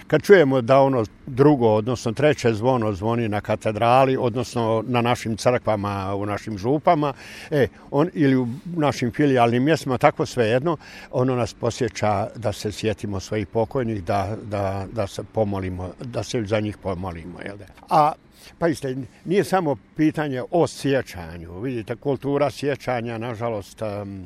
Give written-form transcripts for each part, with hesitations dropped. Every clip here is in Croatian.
kad čujemo da ono drugo, odnosno treće zvono zvoni na katedrali, odnosno na našim crkvama, u našim župama, ili u našim filijalnim mjestima, tako svejedno, ono nas posjeća da se sjetimo svojih pokojnih, da se pomolimo, da se za njih pomolimo. Jel da? A pa isto, nije samo pitanje o sjećanju. Vidite, kultura sjećanja, nažalost,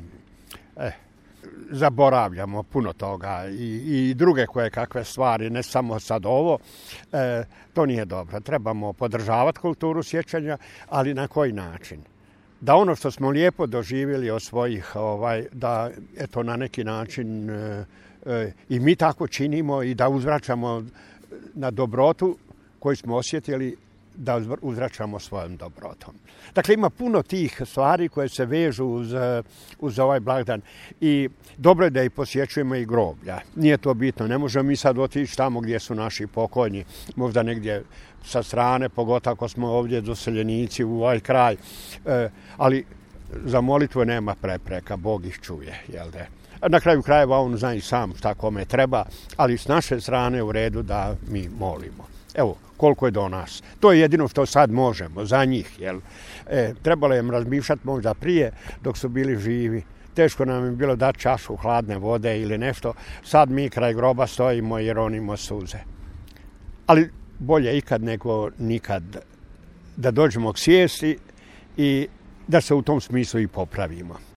zaboravljamo puno toga i druge koje kakve stvari, ne samo sad ovo. To nije dobro. Trebamo podržavati kulturu sjećanja, ali na koji način? Da ono što smo lijepo doživjeli od svojih, da eto na neki način i mi tako činimo i da uzvraćamo na dobrotu koju smo osjetili, da uzvraćamo svojom dobrotom. Dakle, ima puno tih stvari koje se vežu uz ovaj blagdan i dobro je da i posjećujemo i groblja. Nije to bitno, ne možemo mi sad otići tamo gdje su naši pokojni, možda negdje sa strane, pogotovo ako smo ovdje doseljenici u ovaj kraj, ali za molitvu nema prepreka, Bog ih čuje, jel da? Na kraju krajeva on zna i sam šta kome treba, ali s naše strane u redu da mi molimo. Evo, koliko je do nas. To je jedino što sad možemo za njih. Jel? Trebalo je razmišljati možda prije dok su bili živi. Teško nam je bilo dati čašu hladne vode ili nešto. Sad mi kraj groba stojimo i ronimo suze. Ali bolje ikad nego nikad da dođemo k svijesti i da se u tom smislu i popravimo.